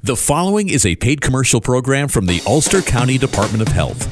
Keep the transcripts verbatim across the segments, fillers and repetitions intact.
The following is a paid commercial program from the Ulster County Department of Health.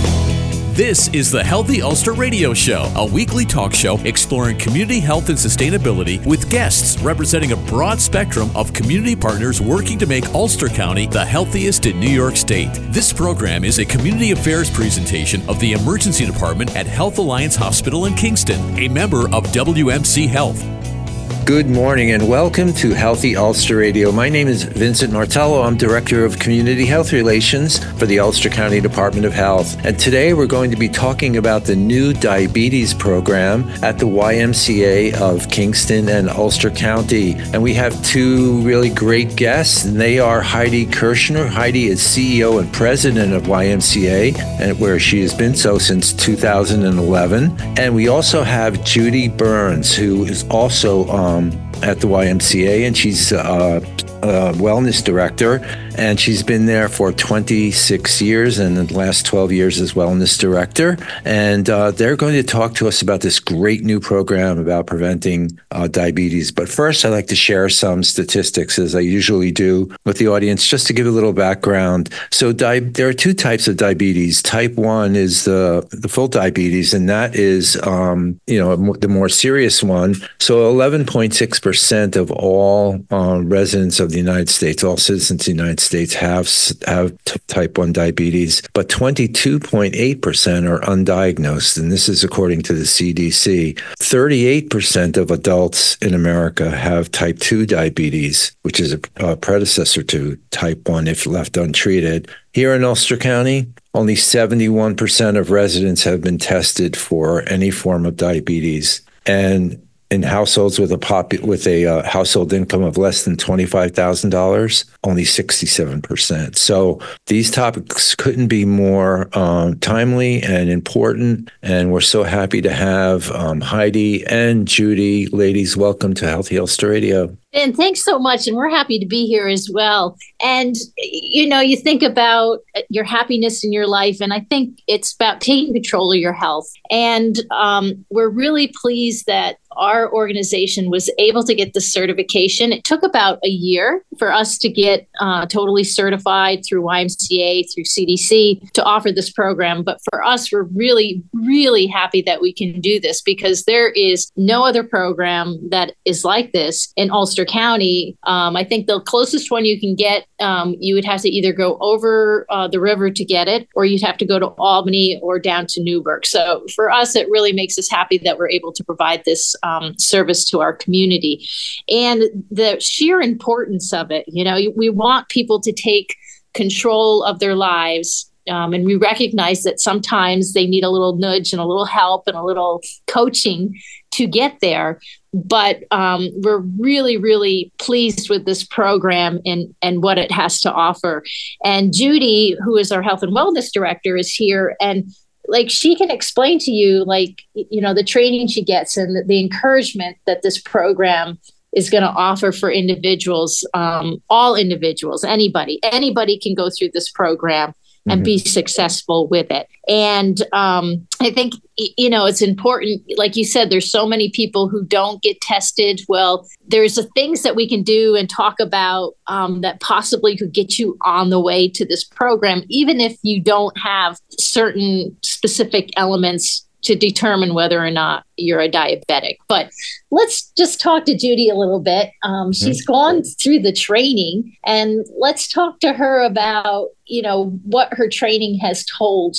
This is the Healthy Ulster Radio Show, a weekly talk show exploring community health and sustainability with guests representing a broad spectrum of community partners working to make Ulster County the healthiest in New York State. This program is a community affairs presentation of the Emergency Department at Health Alliance Hospital in Kingston, a member of W M C Health. Good morning and welcome to Healthy Ulster Radio. My name is Vincent Martello. I'm Director of Community Health Relations for the Ulster County Department of Health. And today we're going to be talking about the new diabetes program at the Y M C A of Kingston and Ulster County. And we have two really great guests, and they are Heidi Kirschner. Heidi is C E O and President of Y M C A, and where she has been so since two thousand eleven. And we also have Judy Burns, who is also um, at the Y M C A, and she's uh, a wellness director, and she's been there for twenty-six years, and the last twelve years as wellness director. And uh, they're going to talk to us about this great new program about preventing uh, diabetes. But first, I'd like to share some statistics, as I usually do, with the audience, just to give a little background. So di- there are two types of diabetes. Type one is the, the full diabetes, and that is, um, you know, the more serious one. So eleven point six percent of all uh, residents of the United States, all citizens of the United States have have t- type one diabetes, but twenty-two point eight percent are undiagnosed, and this is according to the C D C. thirty-eight percent of adults in America have type two diabetes, which is a, a predecessor to type one if left untreated. Here in Ulster County, only seventy-one percent of residents have been tested for any form of diabetes, and in households with a pop with a uh, household income of less than twenty-five thousand dollars, only sixty-seven percent. So these topics couldn't be more um, timely and important. And we're so happy to have um, Heidi and Judy. Ladies, welcome to Healthy Ulster Radio. And thanks so much. And we're happy to be here as well. And, you know, you think about your happiness in your life, and I think it's about taking control of your health. And um, we're really pleased that our organization was able to get the certification. It took about a year for us to get uh, totally certified through Y M C A, through C D C, to offer this program. But for us, we're really, really happy that we can do this, because there is no other program that is like this in Ulster County. Um, I think the closest one you can get, um, you would have to either go over uh, the river to get it, or you'd have to go to Albany or down to Newburgh. So for us, it really makes us happy that we're able to provide this um, service to our community. And the sheer importance of it, you know, we want people to take control of their lives. Um, and we recognize that sometimes they need a little nudge and a little help and a little coaching to get there. But um, we're really, really pleased with this program and, and what it has to offer. And Judy, who is our health and wellness director, is here. And like, she can explain to you, like, you know, the training she gets and the, the encouragement that this program is going to offer for individuals, um, all individuals, anybody, anybody can go through this program and mm-hmm. be successful with it. And um, I think, you know, it's important. Like you said, there's so many people who don't get tested. Well, there's the things that we can do and talk about um, that possibly could get you on the way to this program, even if you don't have certain specific elements to determine whether or not you're a diabetic. But let's just talk to Judy a little bit. Um, she's mm-hmm. gone through the training, and let's talk to her about, you know, what her training has told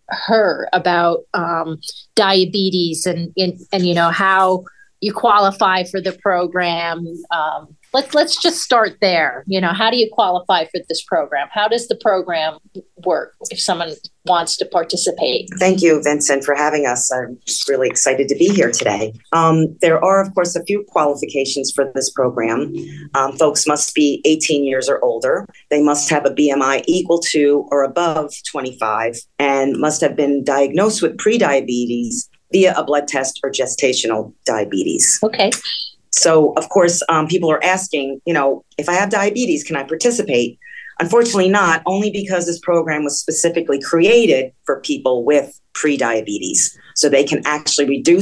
her about um, diabetes and, and, and, you know, how you qualify for the program. Um, let's, let's just start there. You know, how do you qualify for this program? How does the program work if someone wants to participate? Thank you, Vincent, for having us. I'm just really excited to be here today. Um, there are, of course, a few qualifications for this program. Um, folks must be eighteen years or older. They must have a B M I equal to or above twenty-five and must have been diagnosed with prediabetes via a blood test or gestational diabetes. Okay. So, of course, um, people are asking, you know, if I have diabetes, can I participate? Unfortunately not, only because this program was specifically created for people with prediabetes. So they can actually reduce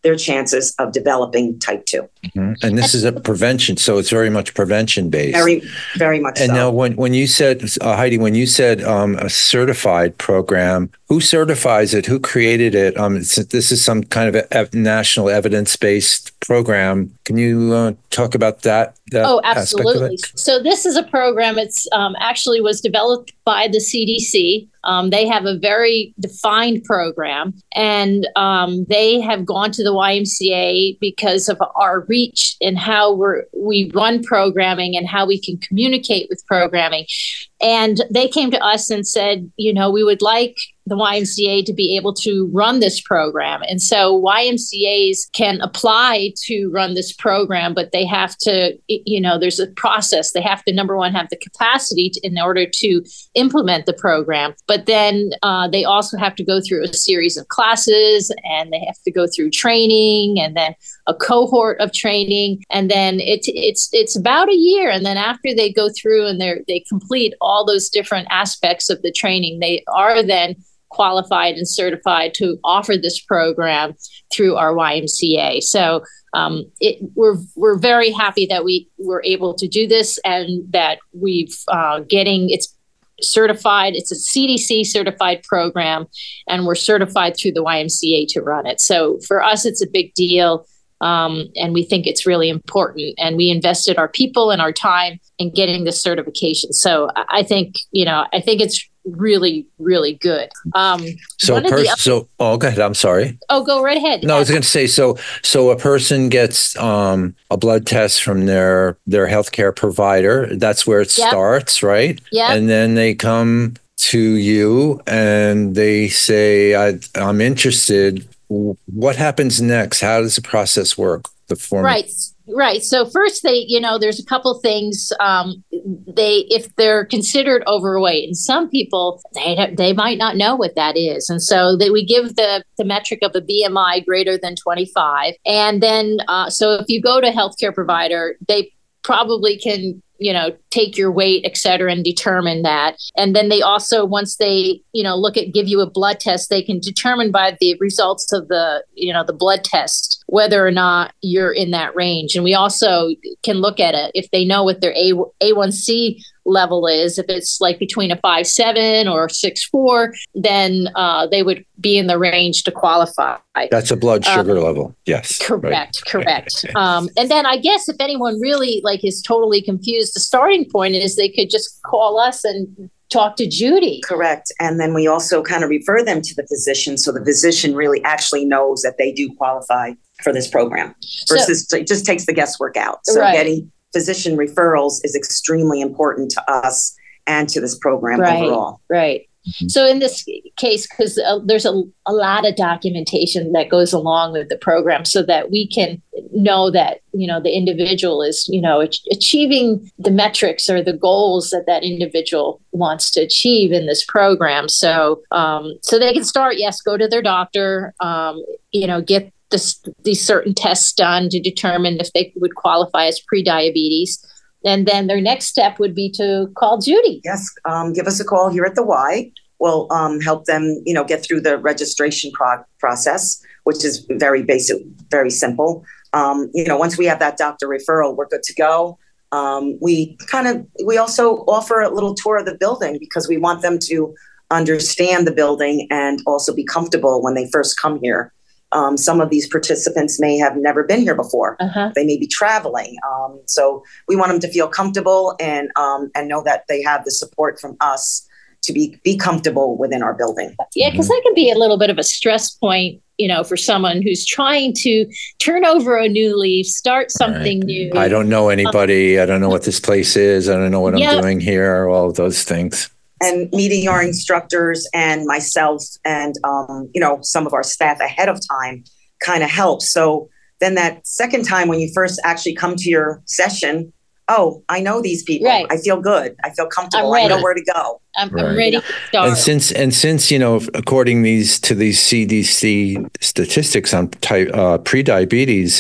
their chances of developing type two. Mm-hmm. And this is a prevention, so it's very much prevention based. Very, very much and so. now when, when you said, uh, Heidi, when you said um, a certified program, who certifies it? Who created it? Um, it's, this is some kind of a, a national evidence-based program. Can you uh, talk about that? that oh, absolutely. So this is a program. It's um, actually was developed by the C D C. Um, they have a very defined program, and um, they have gone to the Y M C A because of our reach and how we're, we run programming and how we can communicate with programming. And they came to us and said, you know, we would like the Y M C A to be able to run this program. And so Y M C As can apply to run this program, but they have to, you know, there's a process. They have to, number one, have the capacity to, in order to implement the program. But then uh, they also have to go through a series of classes, and they have to go through training, and then a cohort of training. And then it's it's it's about a year. And then after they go through and they they complete all those different aspects of the training, they are then qualified and certified to offer this program through our Y M C A. So um, it, we're we're very happy that we were able to do this, and that we've uh, getting it's certified. It's a C D C certified program, and we're certified through the Y M C A to run it. So for us, it's a big deal. Um, and we think it's really important. And we invested our people and our time in getting this certification. So I think, you know, I think it's really, really good. Um, so, pers- other- so, oh, go ahead. I'm sorry. Oh, go right ahead. No, I was going to say, so, so a person gets um, a blood test from their, their healthcare provider. That's where it yep. starts, right? Yeah. And then they come to you and they say, I, I'm interested. What happens next? How does the process work? The form, right, right. So first, they, you know, there's a couple things. Um, they, if they're considered overweight, and some people they they might not know what that is, and so they, we give the the metric of a B M I greater than twenty-five, and then uh, so if you go to a healthcare provider, they probably can, you know, take your weight, et cetera, and determine that. And then they also, once they, you know, look at, give you a blood test, they can determine by the results of the, you know, the blood test, whether or not you're in that range. And we also can look at it if they know what their A, A1C level is. If it's like between a five seven or six four, then uh, they would be in the range to qualify. That's a blood sugar um, level. Yes. Correct. Right. Correct. um, and then I guess if anyone really like is totally confused, the starting point is they could just call us and talk to Judy. Correct. And then we also kind of refer them to the physician. So the physician really actually knows that they do qualify for this program versus so, it just takes the guesswork out. So right. getting physician referrals is extremely important to us and to this program right. overall. Right. Mm-hmm. So in this case, because uh, there's a, a lot of documentation that goes along with the program so that we can know that, you know, the individual is, you know, ach- achieving the metrics or the goals that that individual wants to achieve in this program. So, um, so they can start, yes, go to their doctor, um, you know, get this, these certain tests done to determine if they would qualify as prediabetes. And then their next step would be to call Judy. Yes, um, give us a call here at the Y. We'll um, help them, you know, get through the registration pro- process, which is very basic, very simple. Um, you know, once we have that doctor referral, we're good to go. Um, we kind of, we also offer a little tour of the building because we want them to understand the building and also be comfortable when they first come here. Um, some of these participants may have never been here before. Uh-huh. They may be traveling. Um, so we want them to feel comfortable and um, and know that they have the support from us to be, be comfortable within our building. Yeah, because that can be a little bit of a stress point, you know, for someone who's trying to turn over a new leaf, start something right. new. I don't know anybody. Um, I don't know what this place is. I don't know what yeah. I'm doing here, all of those things. And meeting our instructors and myself and, um, you know, some of our staff ahead of time kind of helps. So then that second time when you first actually come to your session, oh, I know these people. Right. I feel good. I feel comfortable. I know where to go. I'm, right. I'm ready to start. And since, and since, you know, according these to these C D C statistics on type, uh, prediabetes,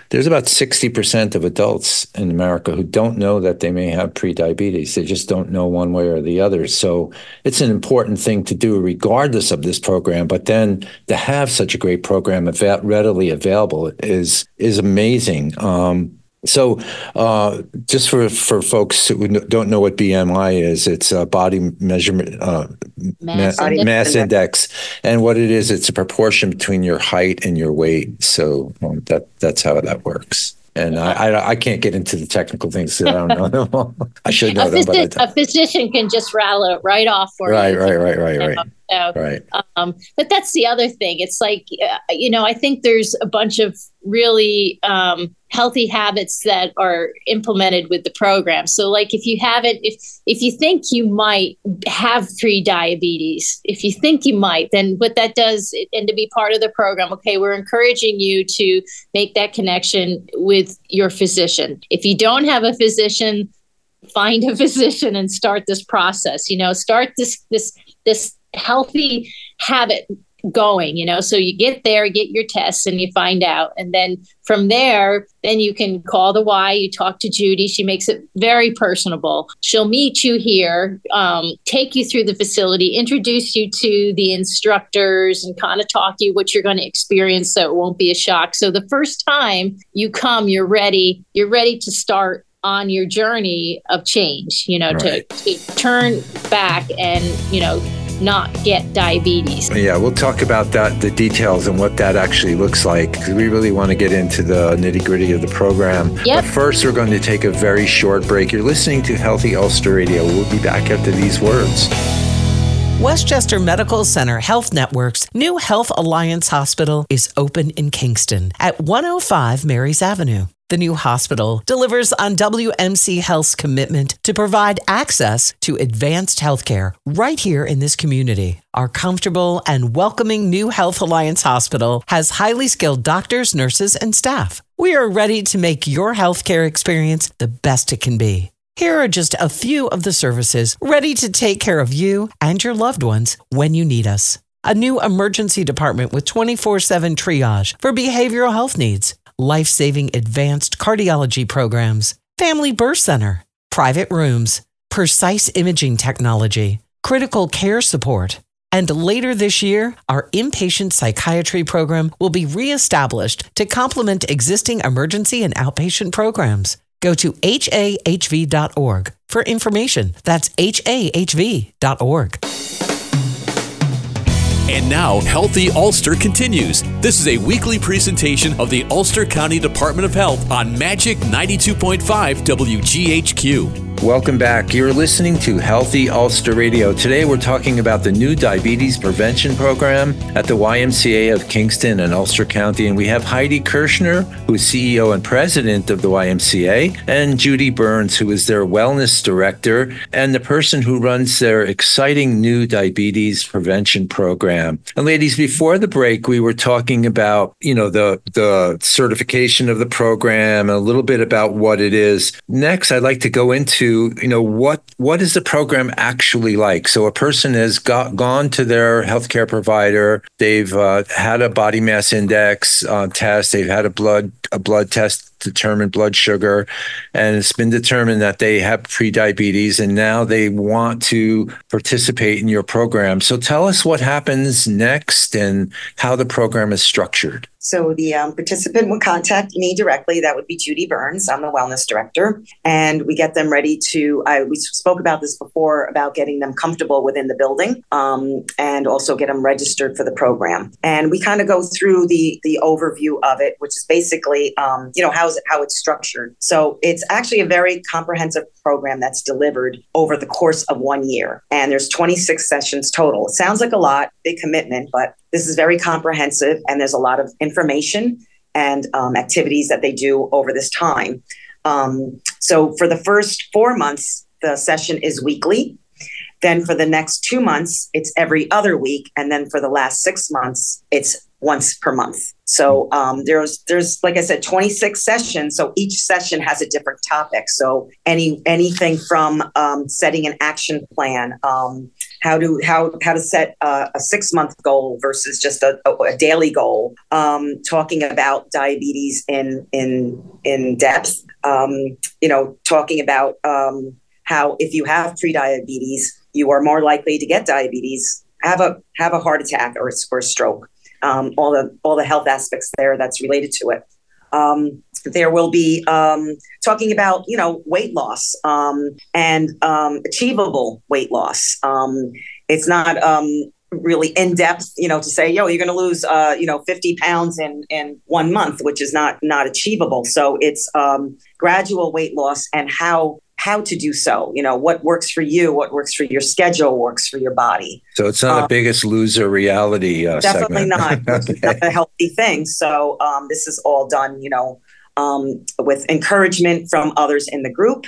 there's about sixty percent of adults in America who don't know that they may have prediabetes. They just don't know one way or the other. So it's an important thing to do regardless of this program. But then to have such a great program av- readily available is is amazing. Um, So uh, just for, for folks who don't know what B M I is, it's a body measurement, uh, Mass, ma- index. mass index. And what it is, it's a proportion between your height and your weight. So um, that that's how that works. And I, I I can't get into the technical things that I don't know. I should know a, them, but I physi- don't. a physician can just rattle it right off for Right, you. right, right, right, right. So, Right. Um, but that's the other thing. It's like, uh, you know, I think there's a bunch of really um, healthy habits that are implemented with the program. So like if you haven't, if if you think you might have pre-diabetes, if you think you might, then what that does, and to be part of the program, okay, we're encouraging you to make that connection with your physician. If you don't have a physician, find a physician and start this process, you know, start this, this, this healthy habit going, you know, so you get there, get your tests and you find out. And then from there, then you can call the Y, you talk to Judy. She makes it very personable. She'll meet you here, um, take you through the facility, introduce you to the instructors and kind of talk you what you're going to experience so it won't be a shock. So the first time you come, you're ready, you're ready to start on your journey of change, you know, Right. to, to turn back and, you know, not get diabetes. Yeah, we'll talk about that, the details and what that actually looks like, because we really want to get into the nitty gritty of the program. Yep. But first, we're going to take a very short break. You're listening to Healthy Ulster Radio. We'll be back after these words. Westchester Medical Center Health Network's new Health Alliance Hospital is open in Kingston at one oh five Marys Avenue. The new hospital delivers on W M C Health's commitment to provide access to advanced healthcare right here in this community. Our comfortable and welcoming new Health Alliance Hospital has highly skilled doctors, nurses, and staff. We are ready to make your healthcare experience the best it can be. Here are just a few of the services ready to take care of you and your loved ones when you need us. A new emergency department with twenty-four seven triage for behavioral health needs, life-saving advanced cardiology programs, family birth center, private rooms, precise imaging technology, critical care support. And later this year, our inpatient psychiatry program will be reestablished to complement existing emergency and outpatient programs. Go to H A H V dot org for information. That's H A H V dot org. And now, Healthy Ulster continues. This is a weekly presentation of the Ulster County Department of Health on Magic ninety-two point five W G H Q. Welcome back. You're listening to Healthy Ulster Radio. Today we're talking about the new diabetes prevention program at the Y M C A of Kingston and Ulster County. And we have Heidi Kirschner, who is C E O and president of the Y M C A, and Judy Burns, who is their wellness director and the person who runs their exciting new diabetes prevention program. And ladies, before the break, we were talking about, you know, the, the certification of the program, a little bit about what it is. Next, I'd like to go into you know, what what is the program actually like? So a person has got, gone to their healthcare provider, they've uh, had a body mass index uh, test, they've had a blood a blood test determined blood sugar, and it's been determined that they have prediabetes, and now they want to participate in your program. So tell us what happens next and how the program is structured. So the um, participant will contact me directly. That would be Judy Burns. I'm the wellness director. And we get them ready to, I, we spoke about this before, about getting them comfortable within the building um, and also get them registered for the program. And we kind of go through the the overview of it, which is basically, um, you know, how is it, how it's structured. So it's actually a very comprehensive program that's delivered over the course of one year. And there's twenty-six sessions total. It sounds like a lot, big commitment, but this is very comprehensive, and there's a lot of information and um, activities that they do over this time. Um, so for the first four months, the session is weekly. Then for the next two months, it's every other week. And then for the last six months, it's once per month. So um, there's, there's, like I said, twenty-six sessions. So each session has a different topic. So any anything from um, setting an action plan, um, how to how how to set uh, a six month goal versus just a, a, a daily goal. Um, talking about diabetes in in in depth. Um, you know, talking about um, how if you have prediabetes, you are more likely to get diabetes, have a have a heart attack or, or a stroke. Um, all the all the health aspects there that's related to it. Um, there will be um, talking about, you know, weight loss um, and um, achievable weight loss. Um, it's not um, really in depth, you know, to say, yo, you're going to lose, uh, you know, fifty pounds in, in one month, which is not not achievable. So it's um, gradual weight loss and how how to do so. You know, what works for you, what works for your schedule, works for your body. So it's not um, a Biggest Loser reality uh, definitely segment. not. Okay. Not a healthy thing. So um, this is all done, you know, um, with encouragement from others in the group,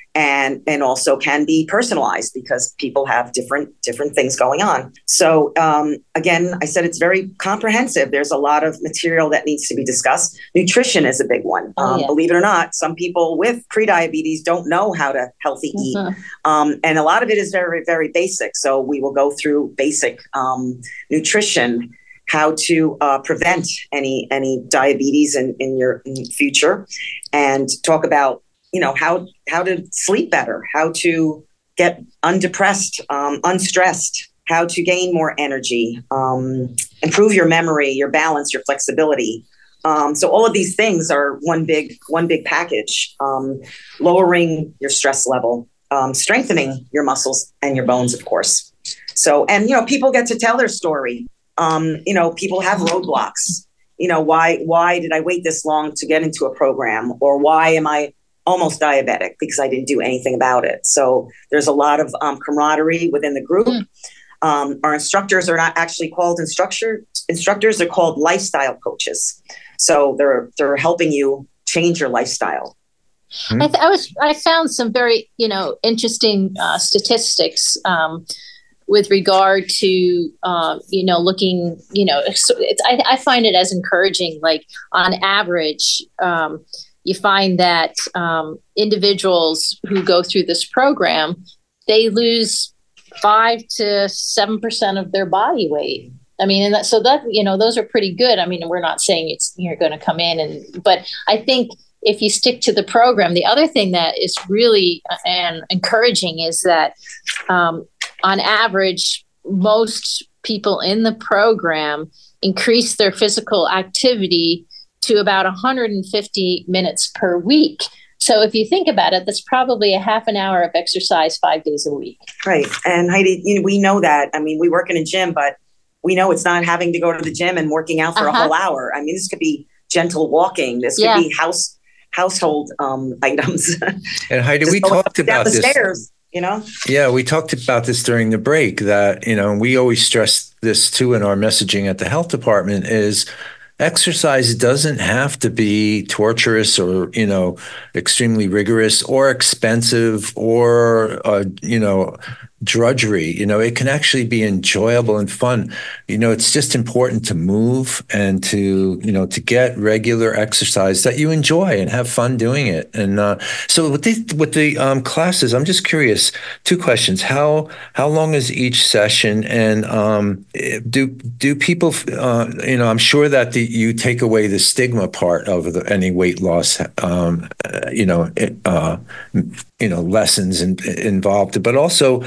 and and also can be personalized because people have different different things going on. So um, again, I said it's very comprehensive. There's a lot of material that needs to be discussed. Nutrition is a big one. Oh, um, yeah. Believe it or not, some people with prediabetes don't know how to healthy eat. Mm-hmm. Um, and a lot of it is very, very basic. So we will go through basic um, nutrition, how to uh, prevent any any diabetes in, in your in future, and talk about, you know, how how to sleep better, how to get undepressed, um, unstressed, how to gain more energy, um, improve your memory, your balance, your flexibility. Um, so all of these things are one big one big package. Um, lowering your stress level, um, strengthening your muscles and your bones, of course. So, and you know, people get to tell their story. Um, you know, people have roadblocks. You know, why why did I wait this long to get into a program, or why am I almost diabetic? Because I didn't do anything about it. So there's a lot of um, camaraderie within the group. Mm. Um, our instructors are not actually called instructor instructors; they're called lifestyle coaches. So they're they're helping you change your lifestyle. I, th- I was I found some very you know interesting uh, statistics um, with regard to uh, you know looking you know it's, it's, I, I find it as encouraging. Like on average, um, you find that um, individuals who go through this program, they lose five to seven percent of their body weight. I mean, and that, so that, you know, those are pretty good. I mean, we're not saying it's, you're going to come in and, but I think if you stick to the program, the other thing that is really uh, and encouraging is that um, on average, most people in the program increase their physical activity to about one hundred fifty minutes per week. So if you think about it, that's probably a half an hour of exercise five days a week. Right. And Heidi, you know, we know that. I mean, we work in a gym, but we know it's not having to go to the gym and working out for uh-huh. a whole hour. I mean, this could be gentle walking. This could yeah. be house household um, items. And Heidi, we talked about the this. Stairs, you know? Yeah, we talked about this during the break that, you know, we always stress this too in our messaging at the health department is exercise doesn't have to be torturous or, you know, extremely rigorous or expensive or, uh, you know, drudgery. You know, it can actually be enjoyable and fun. You know, it's just important to move and to, you know, to get regular exercise that you enjoy and have fun doing it. And uh, so with the with the um, classes, I'm just curious. Two questions: How how long is each session? And um, do do people? Uh, you know, I'm sure that the, you take away the stigma part of the, any weight loss. Um, uh, you know. Uh, you know, lessons in, involved, but also,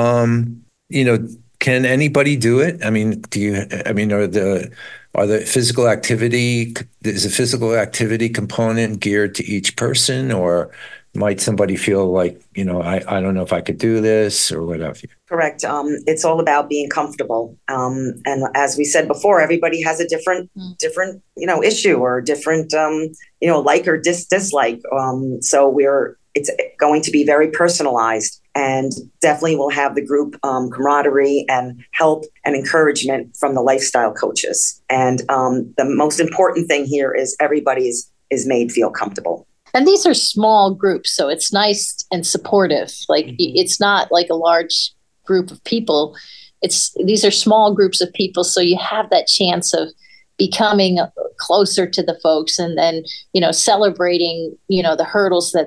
um, you know, can anybody do it? I mean, do you, I mean, are the, are the physical activity, is a physical activity component geared to each person, or might somebody feel like, you know, I, I don't know if I could do this or what have you? Correct. Um, it's all about being comfortable. Um, and as we said before, everybody has a different, mm. different, you know, issue or different, um, you know, like or dis- dislike. Um, so we're, it's going to be very personalized, and definitely will have the group um, camaraderie and help and encouragement from the lifestyle coaches. And um, the most important thing here is everybody is, is made feel comfortable. And these are small groups, so it's nice and supportive. Like mm-hmm. it's not like a large group of people. It's these are small groups of people, so you have that chance of becoming closer to the folks, and then, you know, celebrating, you know, the hurdles that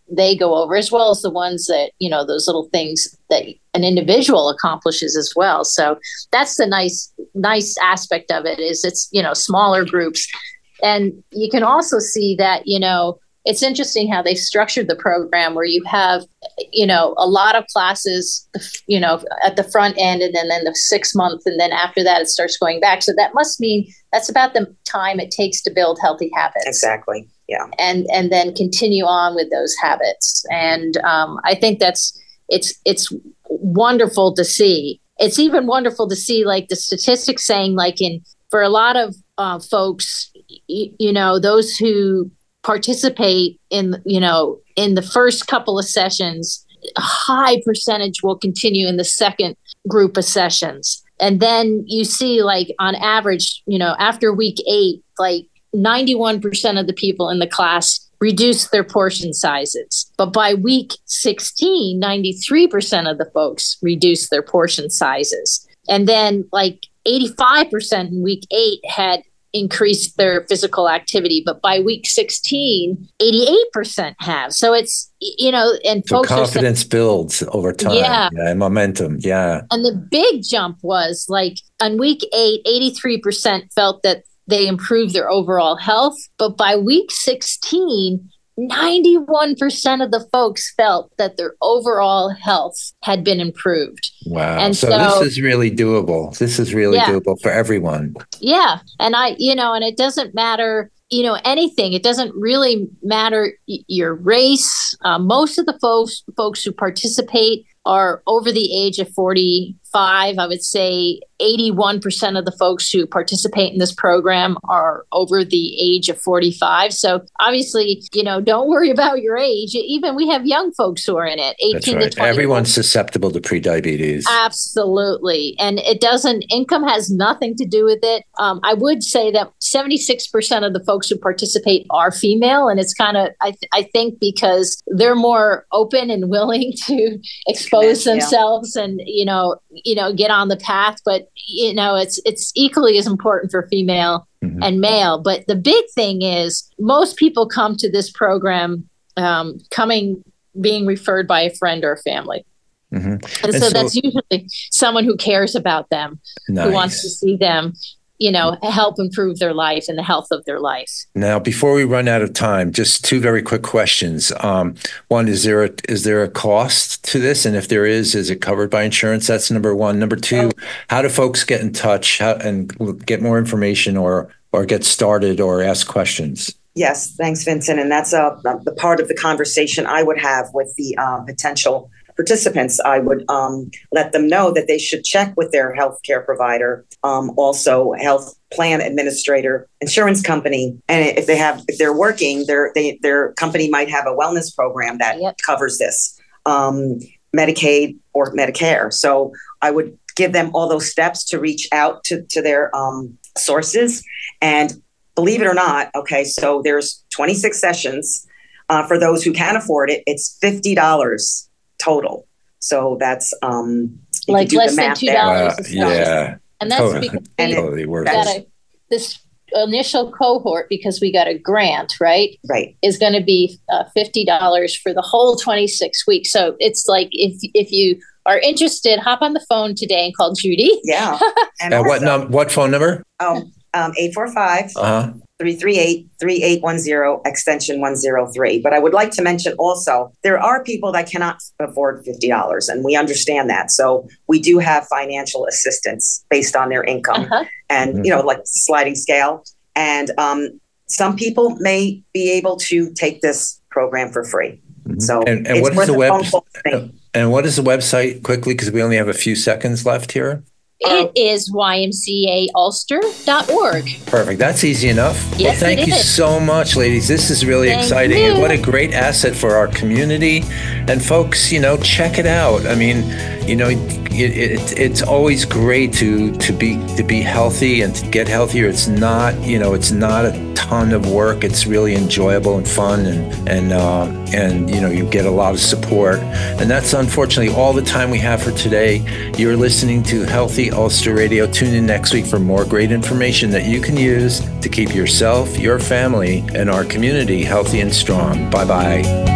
they go over, as well as the ones that, you know, those little things that an individual accomplishes as well. So that's the nice, nice aspect of it, is it's, you know, smaller groups. And you can also see that, you know, it's interesting how they structured the program where you have, you know, a lot of classes, you know, at the front end, and then, then the six month. And then after that, it starts going back. So that must mean that's about the time it takes to build healthy habits. Exactly. Yeah. And, and then continue on with those habits. And um, I think that's, it's, it's wonderful to see. It's even wonderful to see, like, the statistics saying, like, in, for a lot of uh, folks, y- you know, those who participate in, you know, in the first couple of sessions, a high percentage will continue in the second group of sessions. And then you see, like, on average, you know, after week eight, like ninety-one percent of the people in the class reduce their portion sizes. But by week sixteen, ninety-three percent of the folks reduce their portion sizes. And then like eighty-five percent in week eight had increased their physical activity, but by week sixteen, eighty-eight percent have. So it's, you know, and so folks confidence are saying, builds over time. Yeah. yeah, and momentum. Yeah. And the big jump was, like, on week eight, eighty-three percent felt that they improved their overall health, but by week sixteen, ninety-one percent of the folks felt that their overall health had been improved. Wow. And so, so this is really doable. This is really Yeah. doable for everyone. Yeah. And I, you know, and it doesn't matter, you know, anything. It doesn't really matter y- your race. Uh, most of the folks, folks who participate are over the age of forty-five. I would say eighty-one percent of the folks who participate in this program are over the age of forty-five. So obviously, you know, don't worry about your age. Even we have young folks who are in it, eighteen That's right. to twenty. Everyone's susceptible to prediabetes. Absolutely. And it doesn't, income has nothing to do with it. Um, I would say that seventy-six percent of the folks who participate are female. And it's kind of, I, th- I think because they're more open and willing to expose Yeah. themselves and, you know, you know, get on the path. But, you know, it's, it's equally as important for female Mhm. and male. But the big thing is most people come to this program um, coming, being referred by a friend or a family. Mm-hmm. And, And so, so- that's usually someone who cares about them, Nice. who wants to see them, you know, help improve their life and the health of their life. Now, before we run out of time, just two very quick questions. Um, one, is there a, is there a cost to this? And if there is, is it covered by insurance? That's number one. Number two, how do folks get in touch how, and get more information or or get started or ask questions? Yes, thanks, Vincent. And that's uh, the part of the conversation I would have with the uh, potential participants. I would um, let them know that they should check with their healthcare provider, um, also health plan administrator, insurance company, and if they have, if they're working, their they, their company might have a wellness program that Yep. covers this, um, Medicaid or Medicare. So I would give them all those steps to reach out to to their um, sources. And believe it or not, okay, so there's twenty-six sessions. Uh, for those who can afford it, it's fifty dollars total. So that's um you Like can do less the than math two there. dollars. Wow, a session. yeah. And that's Totally, because And we it- totally worth got it. a, this initial cohort, because we got a grant, right, Right. is going to be uh, fifty dollars for the whole twenty-six weeks. So it's like, if if you are interested, hop on the phone today and call Judy. Yeah. And And what also, num what phone number? oh, um, eight four five, Uh-huh. three three eight, three eight one zero, extension one oh three. But I would like to mention also, there are people that cannot afford fifty dollars, and we understand that. So we do have financial assistance based on their income, Uh-huh. and, Mhm. you know, like sliding scale. And um, some people may be able to take this program for free. Mhm. So And- and it's what is worth the a web- phone call to me. And what is the website quickly? Because we only have a few seconds left here. It is Y M C A Ulster dot org. Perfect. That's easy enough. Yes, well, thank it you is. so much, ladies. This is really Thank exciting. you. And what a great asset for our community. And folks, you know, check it out. I mean, you know, it, it, it's always great to to be to be healthy and to get healthier. It's not, you know, it's not a ton of work. It's really enjoyable and fun, and and uh, and you know, you get a lot of support. And that's unfortunately all the time we have for today. You're listening to Healthy Ulster Radio. Tune in next week for more great information that you can use to keep yourself, your family, and our community healthy and strong. Bye bye.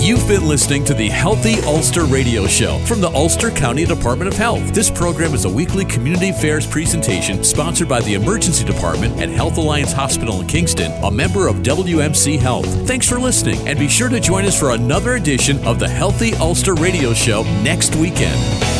You've been listening to the Healthy Ulster Radio Show from the Ulster County Department of Health. This program is a weekly community affairs presentation sponsored by the Emergency Department at Health Alliance Hospital in Kingston, a member of W M C Health. Thanks for listening, and be sure to join us for another edition of the Healthy Ulster Radio Show next weekend.